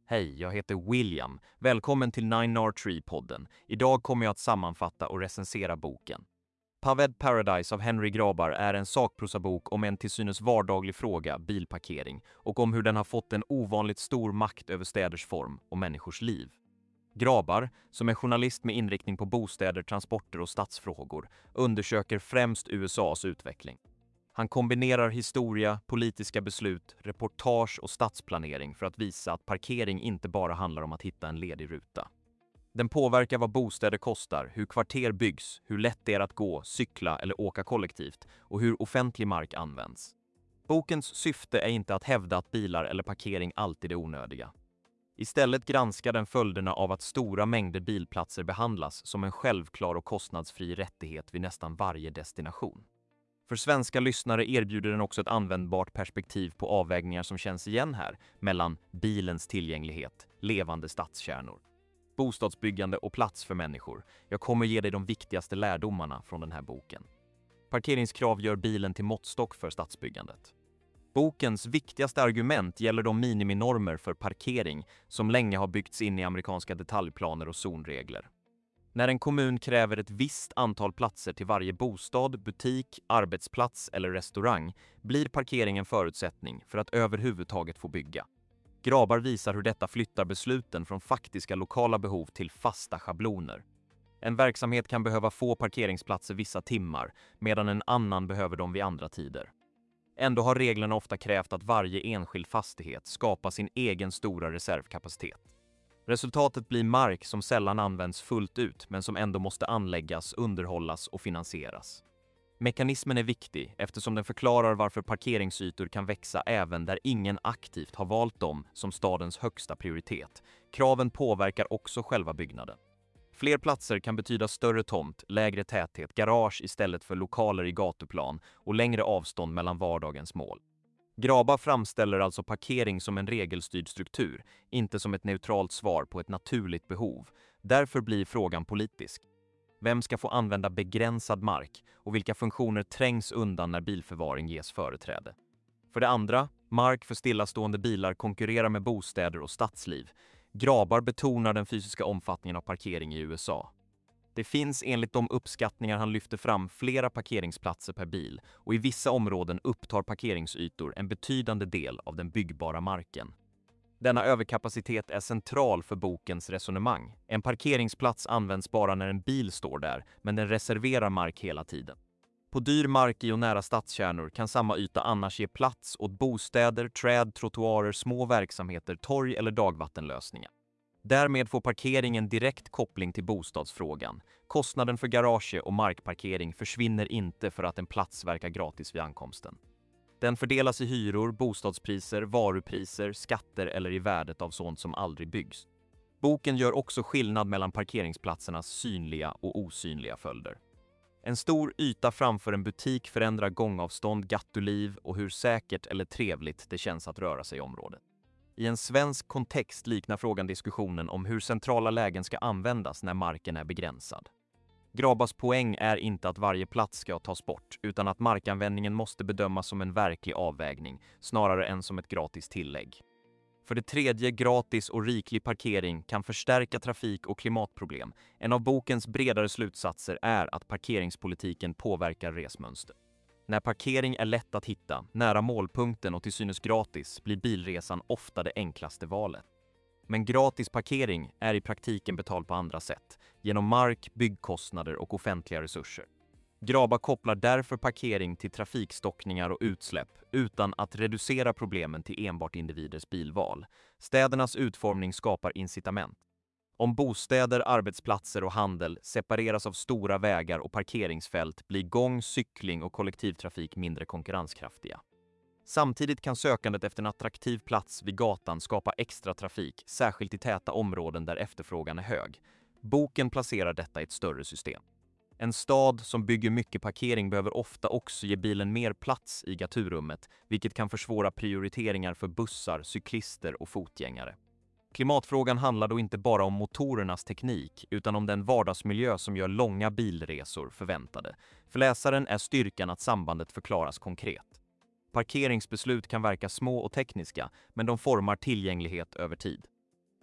Hej, jag heter William. Välkommen till Nine Hour Tree-podden. Idag kommer jag att sammanfatta och recensera boken. Paved Paradise av Henry Grabar är en sakprosabok om en till synes vardaglig fråga, bilparkering, och om hur den har fått en ovanligt stor makt över städers form och människors liv. Grabar, som är journalist med inriktning på bostäder, transporter och stadsfrågor, undersöker främst USAs utveckling. Han kombinerar historia, politiska beslut, reportage och stadsplanering för att visa att parkering inte bara handlar om att hitta en ledig ruta. Den påverkar vad bostäder kostar, hur kvarter byggs, hur lätt det är att gå, cykla eller åka kollektivt och hur offentlig mark används. Bokens syfte är inte att hävda att bilar eller parkering alltid är onödiga. Istället granskar den följderna av att stora mängder bilplatser behandlas som en självklar och kostnadsfri rättighet vid nästan varje destination. För svenska lyssnare erbjuder den också ett användbart perspektiv på avvägningar som känns igen här mellan bilens tillgänglighet, levande stadskärnor, bostadsbyggande och plats för människor. Jag kommer ge dig de viktigaste lärdomarna från den här boken. Parkeringskrav gör bilen till måttstock för stadsbyggandet. Bokens viktigaste argument gäller de miniminormer för parkering som länge har byggts in i amerikanska detaljplaner och zonregler. När en kommun kräver ett visst antal platser till varje bostad, butik, arbetsplats eller restaurang blir parkering en förutsättning för att överhuvudtaget få bygga. Grabar visar hur detta flyttar besluten från faktiska lokala behov till fasta schabloner. En verksamhet kan behöva få parkeringsplatser vissa timmar medan en annan behöver dem vid andra tider. Ändå har reglerna ofta krävt att varje enskild fastighet skapar sin egen stora reservkapacitet. Resultatet blir mark som sällan används fullt ut men som ändå måste anläggas, underhållas och finansieras. Mekanismen är viktig eftersom den förklarar varför parkeringsytor kan växa även där ingen aktivt har valt dem som stadens högsta prioritet. Kraven påverkar också själva byggnaden. Fler platser kan betyda större tomt, lägre täthet, garage istället för lokaler i gatuplan och längre avstånd mellan vardagens mål. Grabar framställer alltså parkering som en regelstyrd struktur, inte som ett neutralt svar på ett naturligt behov. Därför blir frågan politisk. Vem ska få använda begränsad mark och vilka funktioner trängs undan när bilförvaring ges företräde? För det andra, mark för stillastående bilar konkurrerar med bostäder och stadsliv. Grabar betonar den fysiska omfattningen av parkering i USA. Det finns enligt de uppskattningar han lyfter fram flera parkeringsplatser per bil och i vissa områden upptar parkeringsytor en betydande del av den byggbara marken. Denna överkapacitet är central för bokens resonemang. En parkeringsplats används bara när en bil står där, men den reserverar mark hela tiden. På dyr mark i och nära stadskärnor kan samma yta annars ge plats åt bostäder, träd, trottoarer, små verksamheter, torg eller dagvattenlösningar. Därmed får parkeringen direkt koppling till bostadsfrågan. Kostnaden för garage och markparkering försvinner inte för att en plats verkar gratis vid ankomsten. Den fördelas i hyror, bostadspriser, varupriser, skatter eller i värdet av sånt som aldrig byggs. Boken gör också skillnad mellan parkeringsplatsernas synliga och osynliga följder. En stor yta framför en butik förändrar gångavstånd, gatuliv och hur säkert eller trevligt det känns att röra sig i området. I en svensk kontext liknar frågan diskussionen om hur centrala lägen ska användas när marken är begränsad. Grabars poäng är inte att varje plats ska tas bort, utan att markanvändningen måste bedömas som en verklig avvägning, snarare än som ett gratis tillägg. För det tredje, gratis och riklig parkering kan förstärka trafik- och klimatproblem. En av bokens bredare slutsatser är att parkeringspolitiken påverkar resmönster. När parkering är lätt att hitta, nära målpunkten och till synes gratis, blir bilresan ofta det enklaste valet. Men gratis parkering är i praktiken betald på andra sätt, genom mark, byggkostnader och offentliga resurser. Grabar kopplar därför parkering till trafikstockningar och utsläpp utan att reducera problemen till enbart individers bilval. Städernas utformning skapar incitament. Om bostäder, arbetsplatser och handel separeras av stora vägar och parkeringsfält blir gång-, cykling och kollektivtrafik mindre konkurrenskraftiga. Samtidigt kan sökandet efter en attraktiv plats vid gatan skapa extra trafik, särskilt i täta områden där efterfrågan är hög. Boken placerar detta i ett större system. En stad som bygger mycket parkering behöver ofta också ge bilen mer plats i gaturummet, vilket kan försvåra prioriteringar för bussar, cyklister och fotgängare. Klimatfrågan handlar då inte bara om motorernas teknik utan om den vardagsmiljö som gör långa bilresor förväntade. För läsaren är styrkan att sambandet förklaras konkret. Parkeringsbeslut kan verka små och tekniska, men de formar tillgänglighet över tid.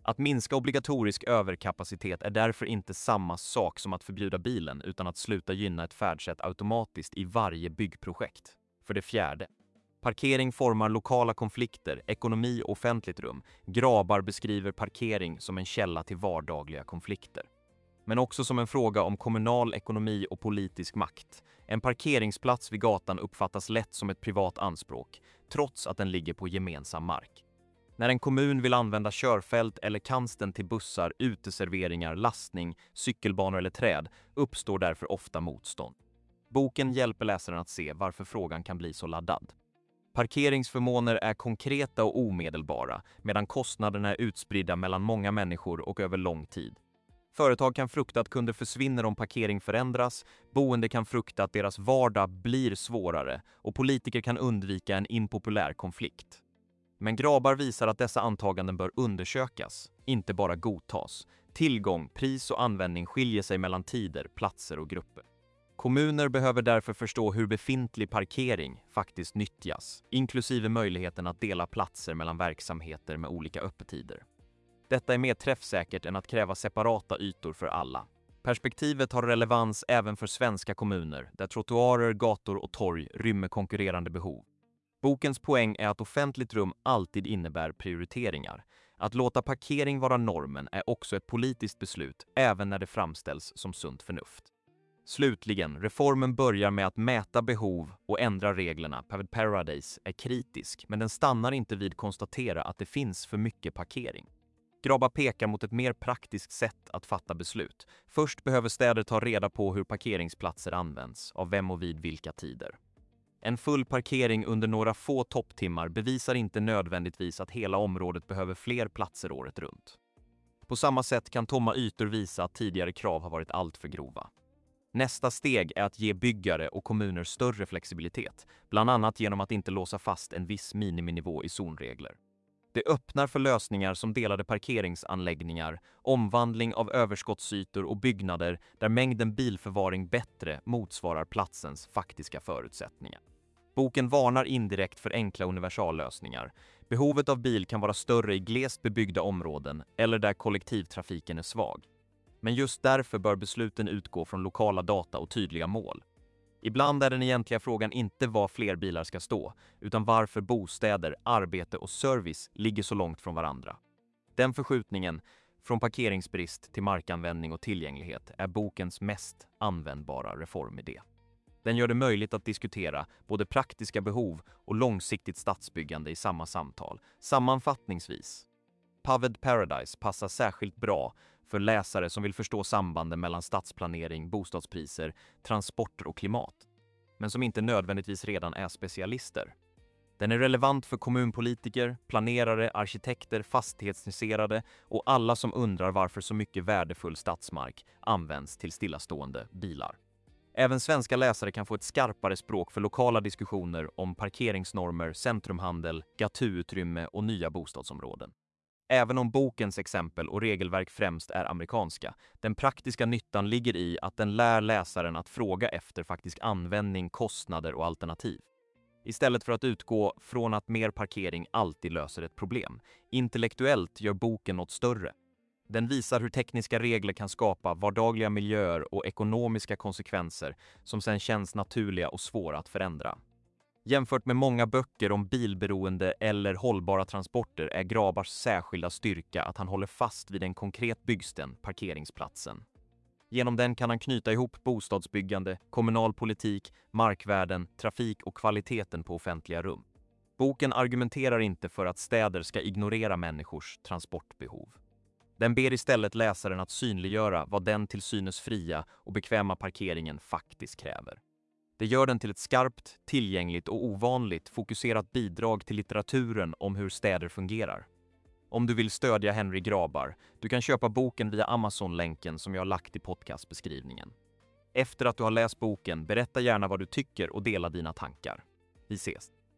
Att minska obligatorisk överkapacitet är därför inte samma sak som att förbjuda bilen utan att sluta gynna ett färdsätt automatiskt i varje byggprojekt. För det fjärde. Parkering formar lokala konflikter, ekonomi och offentligt rum. Grabar beskriver parkering som en källa till vardagliga konflikter. Men också som en fråga om kommunal ekonomi och politisk makt. En parkeringsplats vid gatan uppfattas lätt som ett privat anspråk, trots att den ligger på gemensam mark. När en kommun vill använda körfält eller kanten till bussar, uteserveringar, lastning, cykelbanor eller träd uppstår därför ofta motstånd. Boken hjälper läsaren att se varför frågan kan bli så laddad. Parkeringsförmåner är konkreta och omedelbara, medan kostnaderna är utspridda mellan många människor och över lång tid. Företag kan frukta att kunder försvinner om parkering förändras, boende kan frukta att deras vardag blir svårare och politiker kan undvika en impopulär konflikt. Men Grabar visar att dessa antaganden bör undersökas, inte bara godtas. Tillgång, pris och användning skiljer sig mellan tider, platser och grupper. Kommuner behöver därför förstå hur befintlig parkering faktiskt nyttjas, inklusive möjligheten att dela platser mellan verksamheter med olika öppettider. Detta är mer träffsäkert än att kräva separata ytor för alla. Perspektivet har relevans även för svenska kommuner, där trottoarer, gator och torg rymmer konkurrerande behov. Bokens poäng är att offentligt rum alltid innebär prioriteringar. Att låta parkering vara normen är också ett politiskt beslut, även när det framställs som sunt förnuft. Slutligen, reformen börjar med att mäta behov och ändra reglerna. Paved Paradise är kritisk, men den stannar inte vid konstatera att det finns för mycket parkering. Grabar pekar mot ett mer praktiskt sätt att fatta beslut. Först behöver städer ta reda på hur parkeringsplatser används, av vem och vid vilka tider. En full parkering under några få topptimmar bevisar inte nödvändigtvis att hela området behöver fler platser året runt. På samma sätt kan tomma ytor visa att tidigare krav har varit alltför grova. Nästa steg är att ge byggare och kommuner större flexibilitet, bland annat genom att inte låsa fast en viss miniminivå i zonregler. Det öppnar för lösningar som delade parkeringsanläggningar, omvandling av överskottsytor och byggnader där mängden bilförvaring bättre motsvarar platsens faktiska förutsättningar. Boken varnar indirekt för enkla universallösningar. Behovet av bil kan vara större i glest bebyggda områden eller där kollektivtrafiken är svag. Men just därför bör besluten utgå från lokala data och tydliga mål. Ibland är den egentliga frågan inte var fler bilar ska stå, utan varför bostäder, arbete och service ligger så långt från varandra. Den förskjutningen, från parkeringsbrist till markanvändning och tillgänglighet, är bokens mest användbara reformidé. Den gör det möjligt att diskutera både praktiska behov och långsiktigt stadsbyggande i samma samtal. Sammanfattningsvis, Paved Paradise passar särskilt bra för läsare som vill förstå sambanden mellan stadsplanering, bostadspriser, transporter och klimat, men som inte nödvändigtvis redan är specialister. Den är relevant för kommunpolitiker, planerare, arkitekter, fastighetsintresserade och alla som undrar varför så mycket värdefull stadsmark används till stillastående bilar. Även svenska läsare kan få ett skarpare språk för lokala diskussioner om parkeringsnormer, centrumhandel, gatuutrymme och nya bostadsområden. Även om bokens exempel och regelverk främst är amerikanska, den praktiska nyttan ligger i att den lär läsaren att fråga efter faktisk användning, kostnader och alternativ. Istället för att utgå från att mer parkering alltid löser ett problem. Intellektuellt gör boken något större. Den visar hur tekniska regler kan skapa vardagliga miljöer och ekonomiska konsekvenser som sedan känns naturliga och svåra att förändra. Jämfört med många böcker om bilberoende eller hållbara transporter är Grabars särskilda styrka att han håller fast vid en konkret byggsten, parkeringsplatsen. Genom den kan han knyta ihop bostadsbyggande, kommunal politik, markvärden, trafik och kvaliteten på offentliga rum. Boken argumenterar inte för att städer ska ignorera människors transportbehov. Den ber istället läsaren att synliggöra vad den till synes fria och bekväma parkeringen faktiskt kräver. Det gör den till ett skarpt, tillgängligt och ovanligt fokuserat bidrag till litteraturen om hur städer fungerar. Om du vill stödja Henry Grabar, du kan köpa boken via Amazon-länken som jag har lagt i podcastbeskrivningen. Efter att du har läst boken, berätta gärna vad du tycker och dela dina tankar. Vi ses!